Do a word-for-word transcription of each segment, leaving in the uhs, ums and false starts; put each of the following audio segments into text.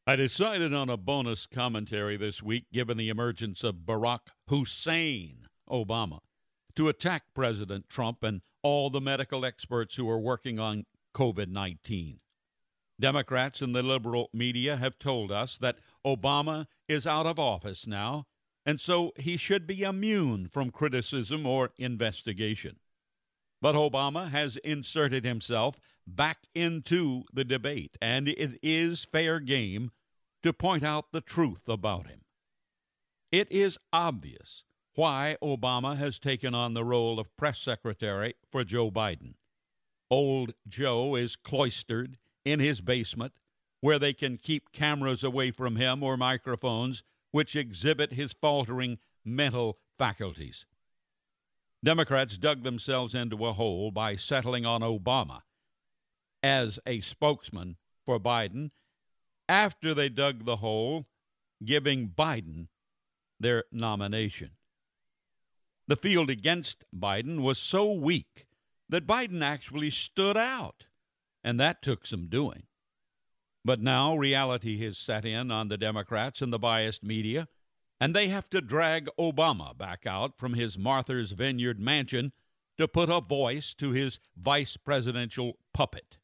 I decided on a bonus commentary this week, given the emergence of Barack Hussein Obama, to attack President Trump and all the medical experts who are working on COVID nineteen. Democrats and the liberal media have told us that Obama is out of office now, and so he should be immune from criticism or investigation. But Obama has inserted himself back into the debate, and it is fair game to point out the truth about him. It is obvious why Obama has taken on the role of press secretary for Joe Biden. Old Joe is cloistered in his basement, where they can keep cameras away from him or microphones which exhibit his faltering mental faculties. Democrats dug themselves into a hole by settling on Obama as a spokesman for Biden after they dug the hole, giving Biden their nomination. The field against Biden was so weak that Biden actually stood out, and that took some doing. But now reality has set in on the Democrats and the biased media, and they have to drag Obama back out from his Martha's Vineyard mansion to put a voice to his vice presidential puppet.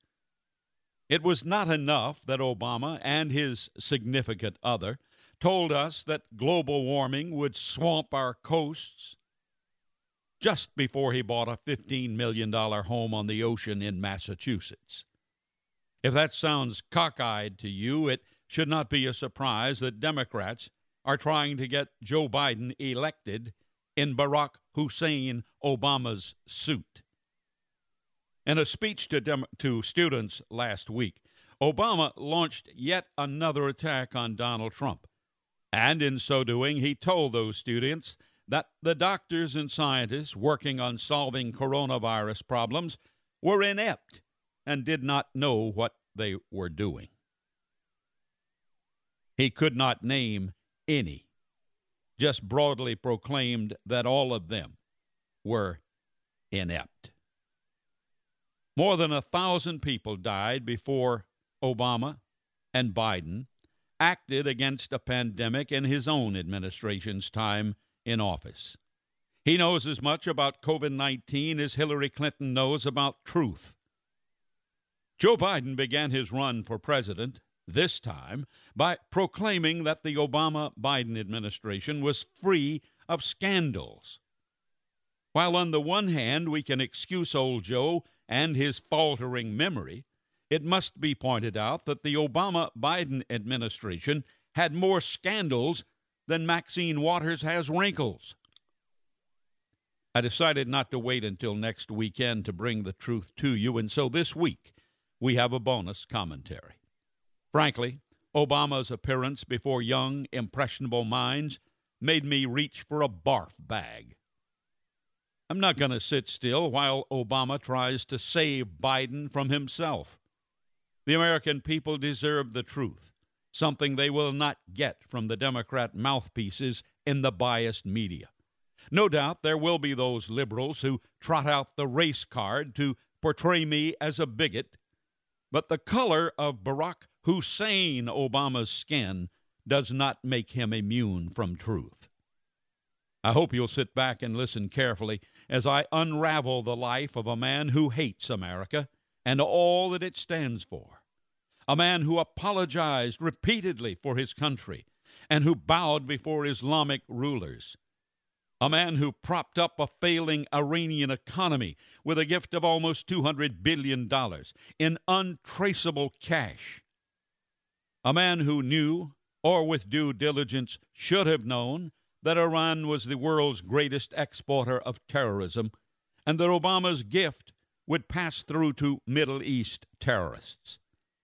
It was not enough that Obama and his significant other told us that global warming would swamp our coasts just before he bought a fifteen million dollars home on the ocean in Massachusetts. If that sounds cockeyed to you, it should not be a surprise that Democrats are trying to get Joe Biden elected in Barack Hussein Obama's suit. In a speech to, dem- to students last week, Obama launched yet another attack on Donald Trump. And in so doing, he told those students that the doctors and scientists working on solving coronavirus problems were inept and did not know what they were doing. He could not name any, just broadly proclaimed that all of them were inept. More than a thousand people died before Obama and Biden acted against a pandemic in his own administration's time in office. He knows as much about COVID nineteen as Hillary Clinton knows about truth. Joe Biden began his run for president, this time, by proclaiming that the Obama-Biden administration was free of scandals. While on the one hand we can excuse old Joe and his faltering memory, it must be pointed out that the Obama-Biden administration had more scandals than Maxine Waters has wrinkles. I decided not to wait until next weekend to bring the truth to you, and so this week we have a bonus commentary. Frankly, Obama's appearance before young, impressionable minds made me reach for a barf bag. I'm not going to sit still while Obama tries to save Biden from himself. The American people deserve the truth, something they will not get from the Democrat mouthpieces in the biased media. No doubt there will be those liberals who trot out the race card to portray me as a bigot, but the color of Barack Hussein Obama's skin does not make him immune from truth. I hope you'll sit back and listen carefully as I unravel the life of a man who hates America and all that it stands for. A man who apologized repeatedly for his country and who bowed before Islamic rulers. A man who propped up a failing Iranian economy with a gift of almost two hundred billion dollars in untraceable cash. A man who knew, or with due diligence should have known, that Iran was the world's greatest exporter of terrorism and that Obama's gift would pass through to Middle East terrorists.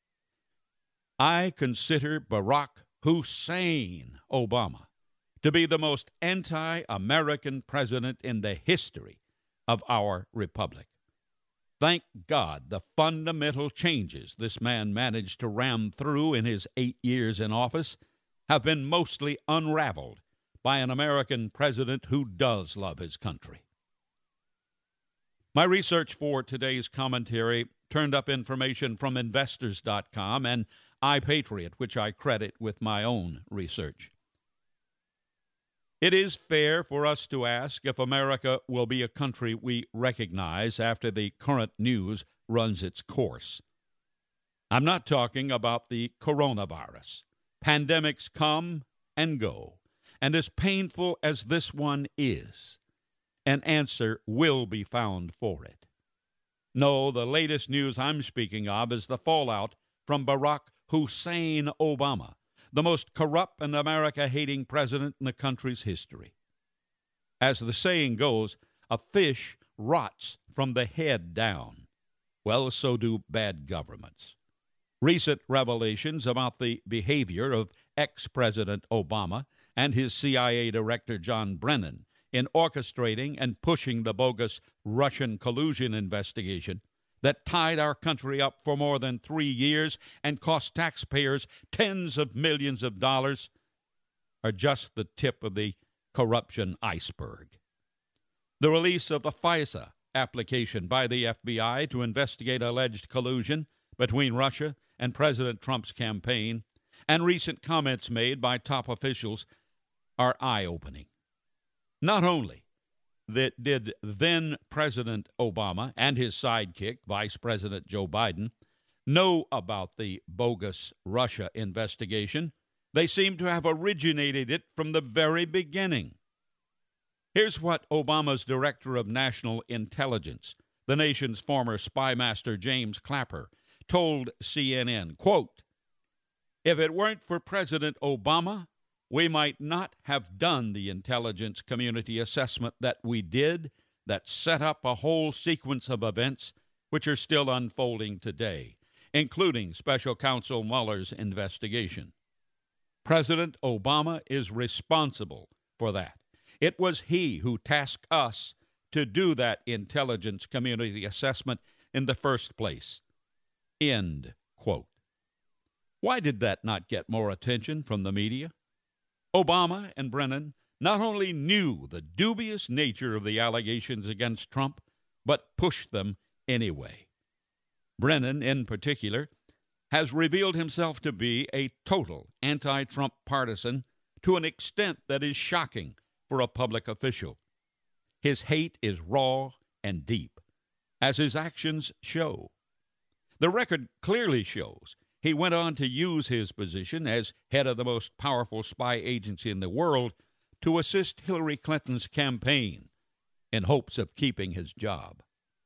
I consider Barack Hussein Obama to be the most anti-American president in the history of our republic. Thank God the fundamental changes this man managed to ram through in his eight years in office have been mostly unraveled by an American president who does love his country. My research for today's commentary turned up information from investors dot com, and iPatriot, which I credit with my own research. It is fair for us to ask if America will be a country we recognize after the current news runs its course. I'm not talking about the coronavirus. Pandemics come and go, and as painful as this one is, an answer will be found for it. No, the latest news I'm speaking of is the fallout from Barack Hussein Obama, the most corrupt and America-hating president in the country's history. As the saying goes, a fish rots from the head down. Well, so do bad governments. Recent revelations about the behavior of ex-President Obama and his C I A director John Brennan in orchestrating and pushing the bogus Russian collusion investigation that tied our country up for more than three years and cost taxpayers tens of millions of dollars are just the tip of the corruption iceberg. The release of the FISA application by the F B I to investigate alleged collusion between Russia and President Trump's campaign and recent comments made by top officials are eye-opening. Not only that did then-President Obama and his sidekick, Vice President Joe Biden, know about the bogus Russia investigation, they seem to have originated it from the very beginning. Here's what Obama's Director of National Intelligence, the nation's former spy master James Clapper, told C N N, quote, "If it weren't for President Obama, we might not have done the intelligence community assessment that we did that set up a whole sequence of events which are still unfolding today, including Special Counsel Mueller's investigation. President Obama is responsible for that. It was he who tasked us to do that intelligence community assessment in the first place." End quote. Why did that not get more attention from the media? Obama and Brennan not only knew the dubious nature of the allegations against Trump, but pushed them anyway. Brennan, in particular, has revealed himself to be a total anti-Trump partisan to an extent that is shocking for a public official. His hate is raw and deep, as his actions show. The record clearly shows he went on to use his position as head of the most powerful spy agency in the world to assist Hillary Clinton's campaign in hopes of keeping his job.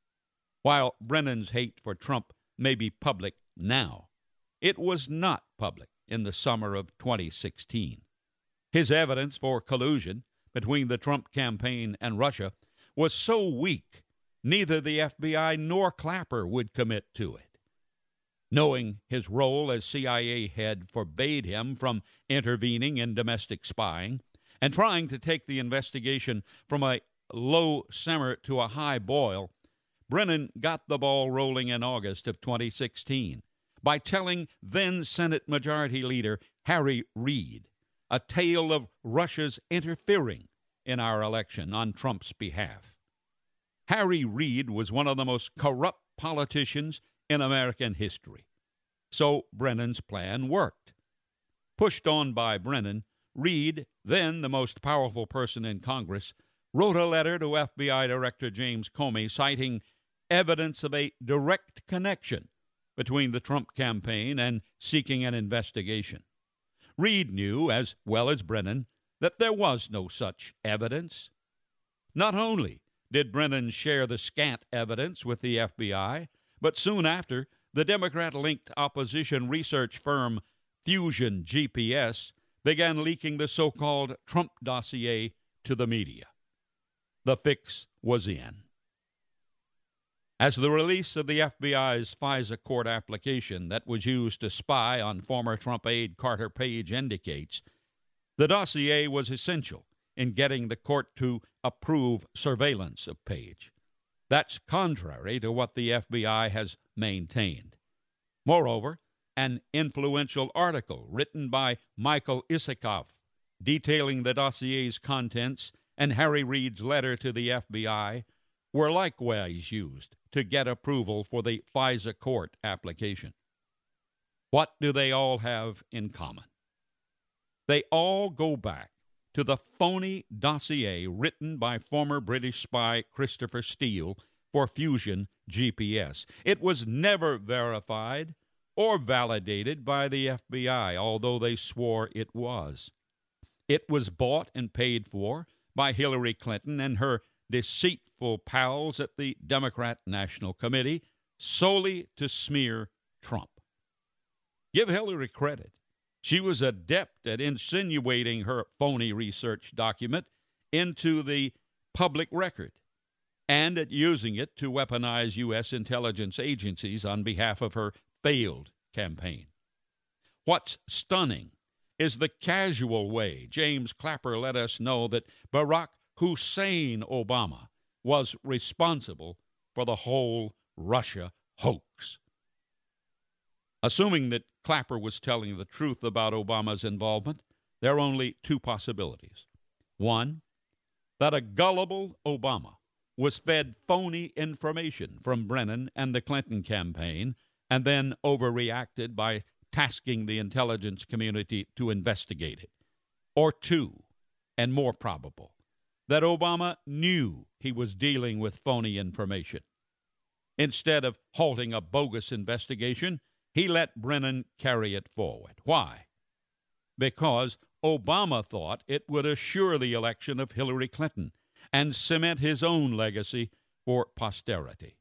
While Brennan's hate for Trump may be public now, it was not public in the summer of twenty sixteen. His evidence for collusion between the Trump campaign and Russia was so weak, neither the F B I nor Clapper would commit to it. Knowing his role as C I A head forbade him from intervening in domestic spying and trying to take the investigation from a low simmer to a high boil, Brennan got the ball rolling in August of twenty sixteen by telling then-Senate Majority Leader Harry Reid a tale of Russia's interfering in our election on Trump's behalf. Harry Reid was one of the most corrupt politicians in American history. So Brennan's plan worked. Pushed on by Brennan, Reid, then the most powerful person in Congress, wrote a letter to F B I Director James Comey citing evidence of a direct connection between the Trump campaign and seeking an investigation. Reid knew, as well as Brennan, that there was no such evidence. Not only did Brennan share the scant evidence with the F B I, but soon after, the Democrat-linked opposition research firm Fusion G P S began leaking the so-called Trump dossier to the media. The fix was in. As the release of the F B I's FISA court application that was used to spy on former Trump aide Carter Page indicates, the dossier was essential in getting the court to approve surveillance of Page. That's contrary to what the F B I has maintained. Moreover, an influential article written by Michael Isikoff detailing the dossier's contents and Harry Reid's letter to the F B I were likewise used to get approval for the FISA court application. What do they all have in common? They all go back to the phony dossier written by former British spy Christopher Steele for Fusion G P S. It was never verified or validated by the F B I, although they swore it was. It was bought and paid for by Hillary Clinton and her deceitful pals at the Democrat National Committee solely to smear Trump. Give Hillary credit. She was adept at insinuating her phony research document into the public record and at using it to weaponize U S intelligence agencies on behalf of her failed campaign. What's stunning is the casual way James Clapper let us know that Barack Hussein Obama was responsible for the whole Russia hoax. Assuming that Clapper was telling the truth about Obama's involvement, there are only two possibilities. One, that a gullible Obama was fed phony information from Brennan and the Clinton campaign and then overreacted by tasking the intelligence community to investigate it. Or two, and more probable, that Obama knew he was dealing with phony information. Instead of halting a bogus investigation, he let Brennan carry it forward. Why? Because Obama thought it would assure the election of Hillary Clinton and cement his own legacy for posterity.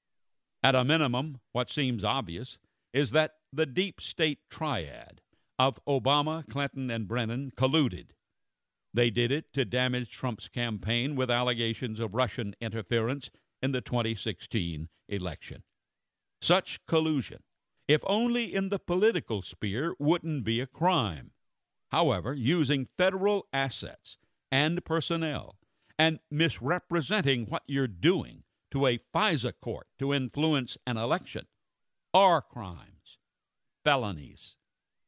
At a minimum, what seems obvious is that the deep state triad of Obama, Clinton, and Brennan colluded. They did it to damage Trump's campaign with allegations of Russian interference in the twenty sixteen election. Such collusion, if only in the political sphere, wouldn't be a crime. However, using federal assets and personnel and misrepresenting what you're doing to a FISA court to influence an election are crimes, felonies.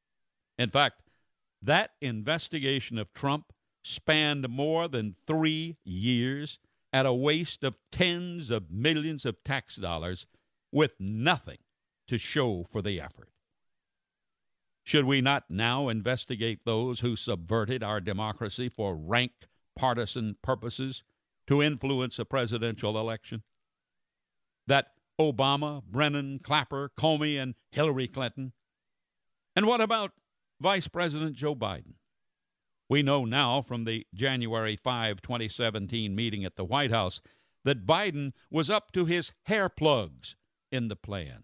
In fact, that investigation of Trump spanned more than three years at a waste of tens of millions of tax dollars with nothing to show for the effort. Should we not now investigate those who subverted our democracy for rank partisan purposes to influence a presidential election? That Obama, Brennan, Clapper, Comey, and Hillary Clinton? And what about Vice President Joe Biden? We know now from the January fifth, twenty seventeen meeting at the White House that Biden was up to his hair plugs in the plan.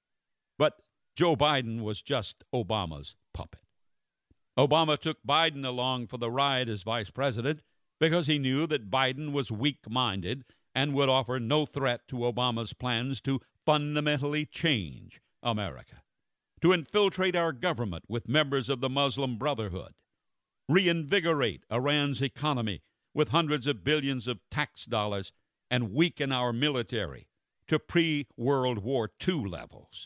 But Joe Biden was just Obama's puppet. Obama took Biden along for the ride as vice president because he knew that Biden was weak-minded and would offer no threat to Obama's plans to fundamentally change America, to infiltrate our government with members of the Muslim Brotherhood, reinvigorate Iran's economy with hundreds of billions of tax dollars, and weaken our military to pre-World War Two levels.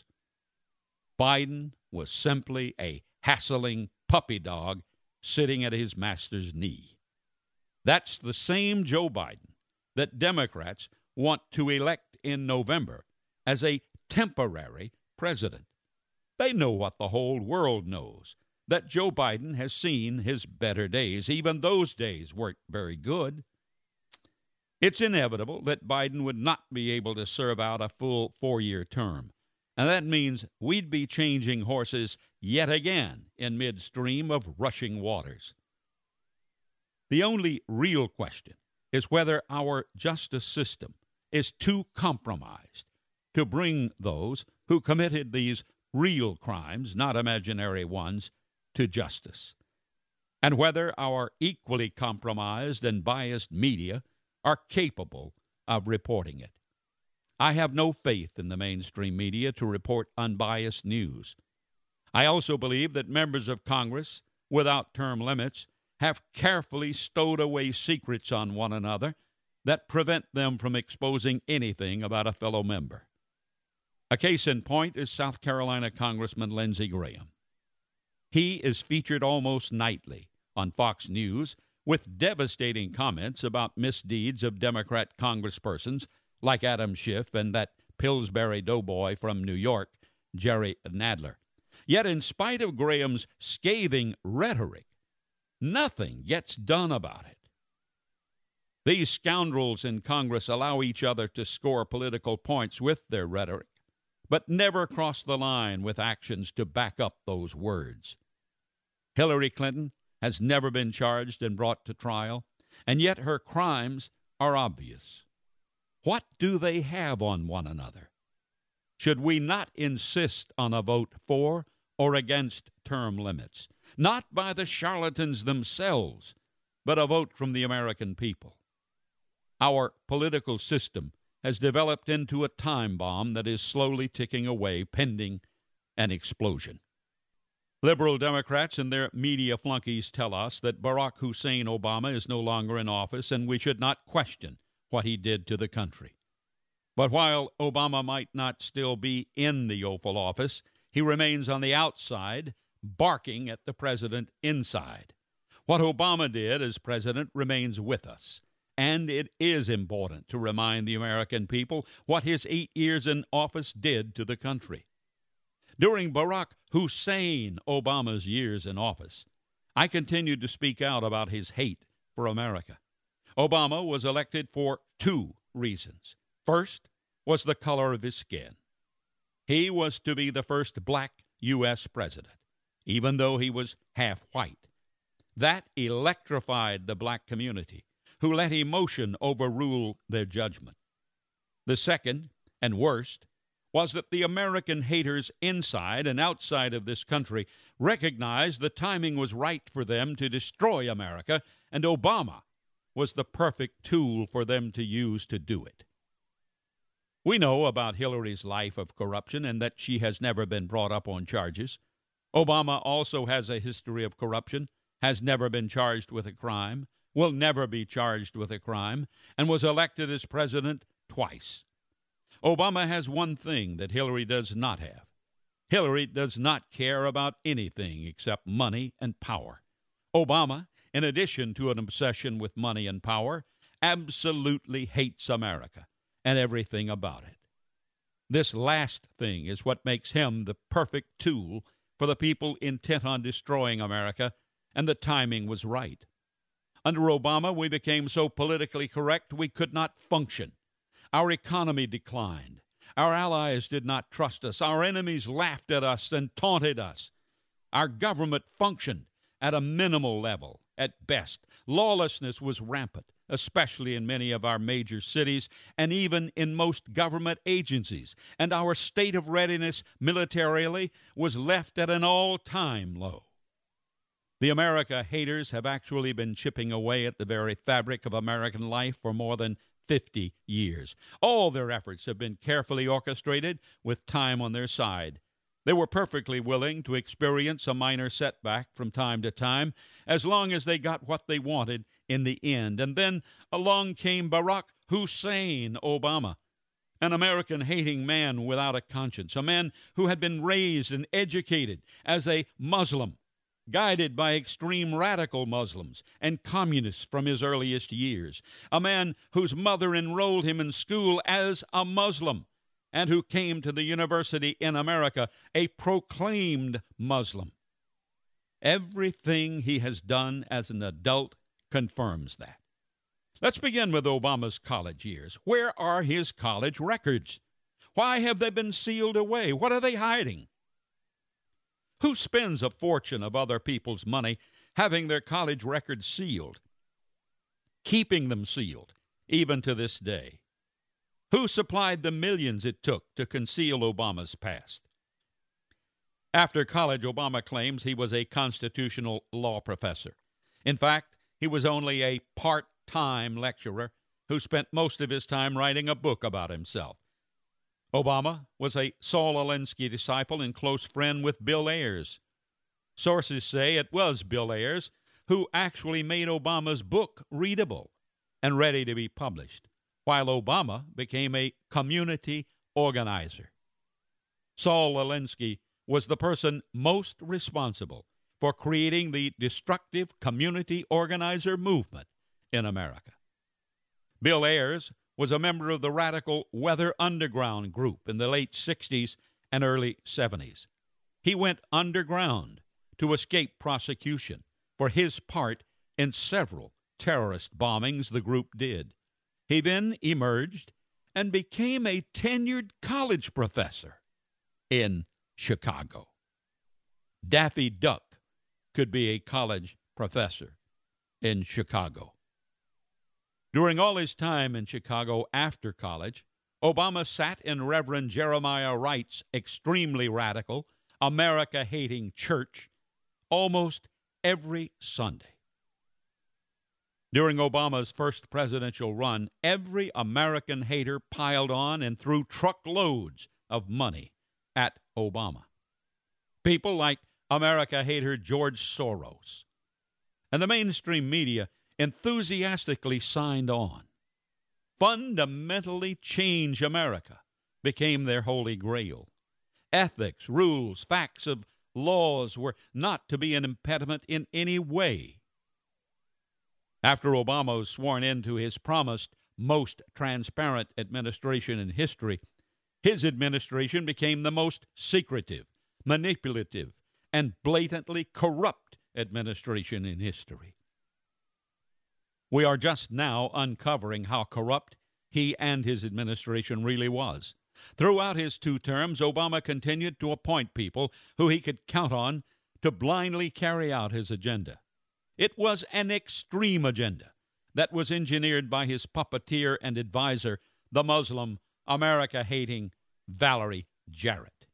Biden was simply a hassling puppy dog sitting at his master's knee. That's the same Joe Biden that Democrats want to elect in November as a temporary president. They know what the whole world knows, that Joe Biden has seen his better days. Even those days weren't very good. It's inevitable that Biden would not be able to serve out a full four-year term. And that means we'd be changing horses yet again in midstream of rushing waters. The only real question is whether our justice system is too compromised to bring those who committed these real crimes, not imaginary ones, to justice, and whether our equally compromised and biased media are capable of reporting it. I have no faith in the mainstream media to report unbiased news. I also believe that members of Congress, without term limits, have carefully stowed away secrets on one another that prevent them from exposing anything about a fellow member. A case in point is South Carolina Congressman Lindsey Graham. He is featured almost nightly on Fox News with devastating comments about misdeeds of Democrat congresspersons like Adam Schiff and that Pillsbury doughboy from New York, Jerry Nadler. Yet in spite of Graham's scathing rhetoric, nothing gets done about it. These scoundrels in Congress allow each other to score political points with their rhetoric, but never cross the line with actions to back up those words. Hillary Clinton has never been charged and brought to trial, and yet her crimes are obvious. What do they have on one another? Should we not insist on a vote for or against term limits, not by the charlatans themselves, but a vote from the American people? Our political system has developed into a time bomb that is slowly ticking away, pending an explosion. Liberal Democrats and their media flunkies tell us that Barack Hussein Obama is no longer in office and we should not question what he did to the country. But while Obama might not still be in the Oval Office, he remains on the outside, barking at the president inside. What Obama did as president remains with us, and it is important to remind the American people what his eight years in office did to the country. During Barack Hussein Obama's years in office, I continued to speak out about his hate for America. Obama was elected for two reasons. First was the color of his skin. He was to be the first black U S president, even though he was half white. That electrified the black community, who let emotion overrule their judgment. The second, and worst, was that the American haters inside and outside of this country recognized the timing was right for them to destroy America, and Obama was the perfect tool for them to use to do it. We know about Hillary's life of corruption and that she has never been brought up on charges. Obama also has a history of corruption, has never been charged with a crime, will never be charged with a crime, and was elected as president twice. Obama has one thing that Hillary does not have. Hillary does not care about anything except money and power. Obama, in addition to an obsession with money and power, absolutely hates America and everything about it. This last thing is what makes him the perfect tool for the people intent on destroying America, and the timing was right. Under Obama, we became so politically correct we could not function. Our economy declined. Our allies did not trust us. Our enemies laughed at us and taunted us. Our government functioned at a minimal level at best. Lawlessness was rampant, especially in many of our major cities and even in most government agencies. And our state of readiness militarily was left at an all-time low. The America haters have actually been chipping away at the very fabric of American life for more than fifty years. All their efforts have been carefully orchestrated with time on their side. They were perfectly willing to experience a minor setback from time to time, as long as they got what they wanted in the end. And then along came Barack Hussein Obama, an American-hating man without a conscience, a man who had been raised and educated as a Muslim, guided by extreme radical Muslims and communists from his earliest years, a man whose mother enrolled him in school as a Muslim, and who came to the university in America a proclaimed Muslim. Everything he has done as an adult confirms that. Let's begin with Obama's college years. Where are his college records? Why have they been sealed away? What are they hiding? Who spends a fortune of other people's money having their college records sealed, keeping them sealed, even to this day? Who supplied the millions it took to conceal Obama's past? After college, Obama claims he was a constitutional law professor. In fact, he was only a part-time lecturer who spent most of his time writing a book about himself. Obama was a Saul Alinsky disciple and close friend with Bill Ayers. Sources say it was Bill Ayers who actually made Obama's book readable and ready to be published, while Obama became a community organizer. Saul Alinsky was the person most responsible for creating the destructive community organizer movement in America. Bill Ayers was a member of the radical Weather Underground group in the late sixties and early seventies. He went underground to escape prosecution for his part in several terrorist bombings the group did. He then emerged and became a tenured college professor in Chicago. Daffy Duck could be a college professor in Chicago. During all his time in Chicago after college, Obama sat in Reverend Jeremiah Wright's extremely radical, America-hating church almost every Sunday. During Obama's first presidential run, every American hater piled on and threw truckloads of money at Obama. People like America hater George Soros and the mainstream media enthusiastically signed on. Fundamentally change America became their holy grail. Ethics, rules, facts of laws were not to be an impediment in any way. After Obama was sworn into his promised most transparent administration in history, his administration became the most secretive, manipulative, and blatantly corrupt administration in history. We are just now uncovering how corrupt he and his administration really was. Throughout his two terms, Obama continued to appoint people who he could count on to blindly carry out his agenda. It was an extreme agenda that was engineered by his puppeteer and advisor, the Muslim, America-hating Valerie Jarrett.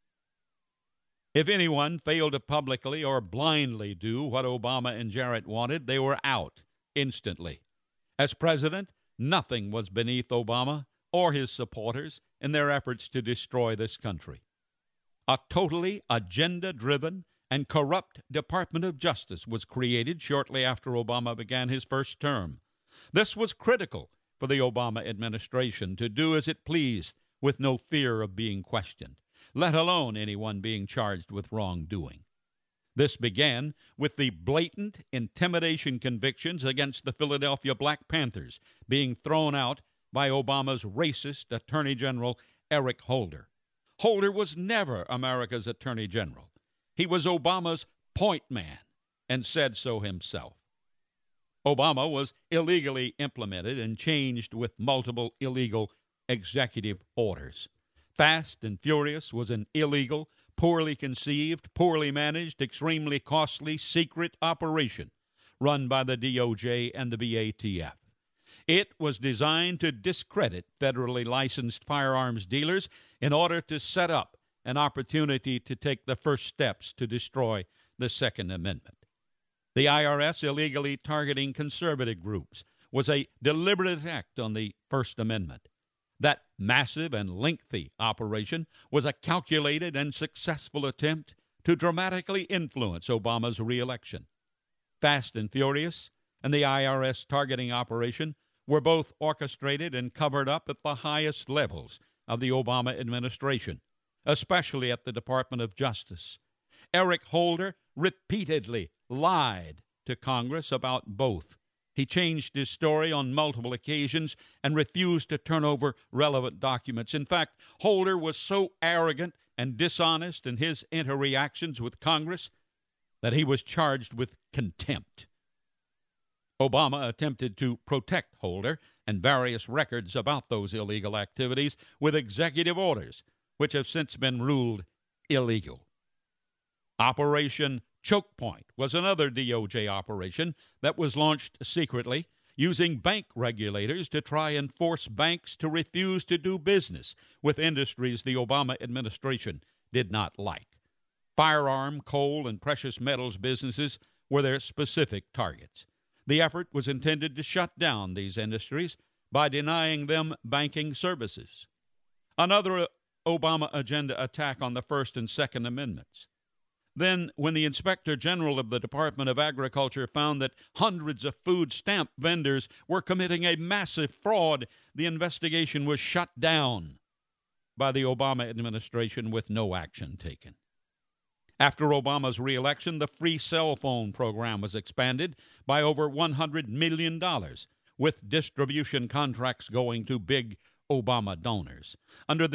If anyone failed to publicly or blindly do what Obama and Jarrett wanted, they were out instantly. As president, nothing was beneath Obama or his supporters in their efforts to destroy this country. A totally agenda-driven and corrupt Department of Justice was created shortly after Obama began his first term. This was critical for the Obama administration to do as it pleased with no fear of being questioned, let alone anyone being charged with wrongdoing. This began with the blatant intimidation convictions against the Philadelphia Black Panthers being thrown out by Obama's racist Attorney General Eric Holder. Holder was never America's Attorney General. He was Obama's point man and said so himself. Obama was illegally implemented and changed with multiple illegal executive orders. Fast and Furious was an illegal, poorly conceived, poorly managed, extremely costly, secret operation run by the D O J and the B A T F. It was designed to discredit federally licensed firearms dealers in order to set up an opportunity to take the first steps to destroy the Second Amendment. The I R S illegally targeting conservative groups was a deliberate attack on the First Amendment. That massive and lengthy operation was a calculated and successful attempt to dramatically influence Obama's reelection. Fast and Furious and the I R S targeting operation were both orchestrated and covered up at the highest levels of the Obama administration, especially at the Department of Justice. Eric Holder repeatedly lied to Congress about both. He changed his story on multiple occasions and refused to turn over relevant documents. In fact, Holder was so arrogant and dishonest in his interactions with Congress that he was charged with contempt. Obama attempted to protect Holder and various records about those illegal activities with executive orders, which have since been ruled illegal. Operation Choke Point was another D O J operation that was launched secretly using bank regulators to try and force banks to refuse to do business with industries the Obama administration did not like. Firearm, coal, and precious metals businesses were their specific targets. The effort was intended to shut down these industries by denying them banking services. Another Obama agenda attack on the First and Second Amendments. Then, when the Inspector General of the Department of Agriculture found that hundreds of food stamp vendors were committing a massive fraud, the investigation was shut down by the Obama administration with no action taken. After Obama's reelection, the free cell phone program was expanded by over one hundred million dollars, with distribution contracts going to big Obama donors. Under the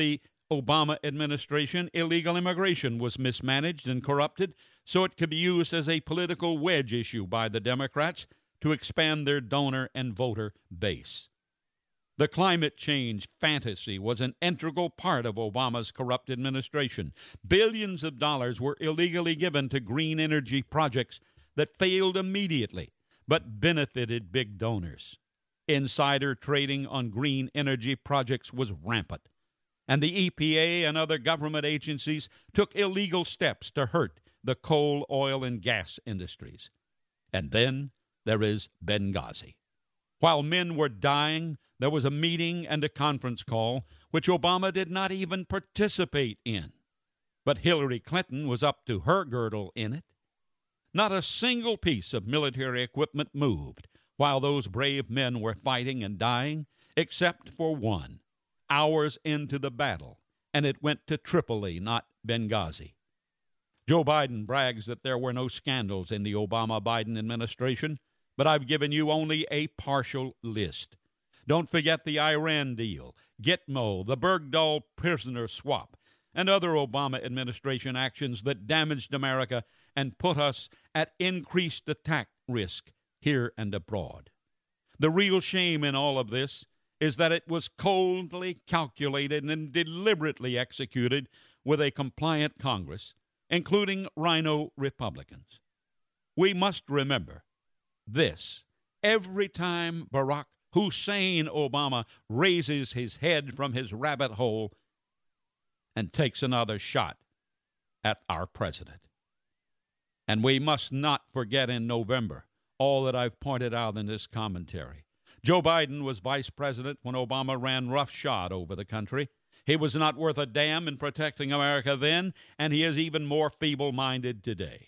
Obama administration, illegal immigration was mismanaged and corrupted so it could be used as a political wedge issue by the Democrats to expand their donor and voter base. The climate change fantasy was an integral part of Obama's corrupt administration. Billions of dollars were illegally given to green energy projects that failed immediately, but benefited big donors. Insider trading on green energy projects was rampant, and the E P A and other government agencies took illegal steps to hurt the coal, oil, and gas industries. And then there is Benghazi. While men were dying, there was a meeting and a conference call which Obama did not even participate in. But Hillary Clinton was up to her girdle in it. Not a single piece of military equipment moved while those brave men were fighting and dying, except for one, hours into the battle, and it went to Tripoli, not Benghazi. Joe Biden brags that there were no scandals in the Obama-Biden administration, but I've given you only a partial list. Don't forget the Iran deal, Gitmo, the Bergdahl prisoner swap, and other Obama administration actions that damaged America and put us at increased attack risk here and abroad. The real shame in all of this is that it was coldly calculated and deliberately executed with a compliant Congress, including rhino Republicans. We must remember this every time Barack Hussein Obama raises his head from his rabbit hole and takes another shot at our president. And we must not forget in November all that I've pointed out in this commentary. Joe Biden was vice president when Obama ran roughshod over the country. He was not worth a damn in protecting America then, and he is even more feeble-minded today.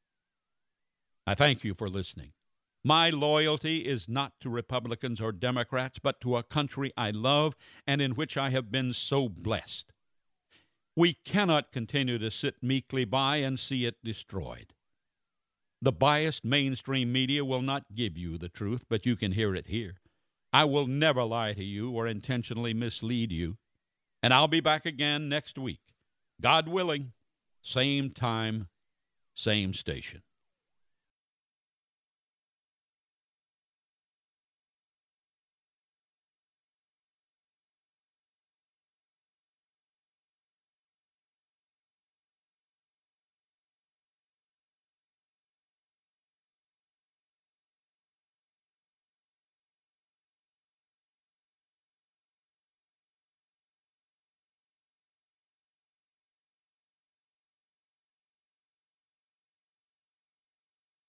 I thank you for listening. My loyalty is not to Republicans or Democrats, but to a country I love and in which I have been so blessed. We cannot continue to sit meekly by and see it destroyed. The biased mainstream media will not give you the truth, but you can hear it here. I will never lie to you or intentionally mislead you. And I'll be back again next week. God willing, same time, same station.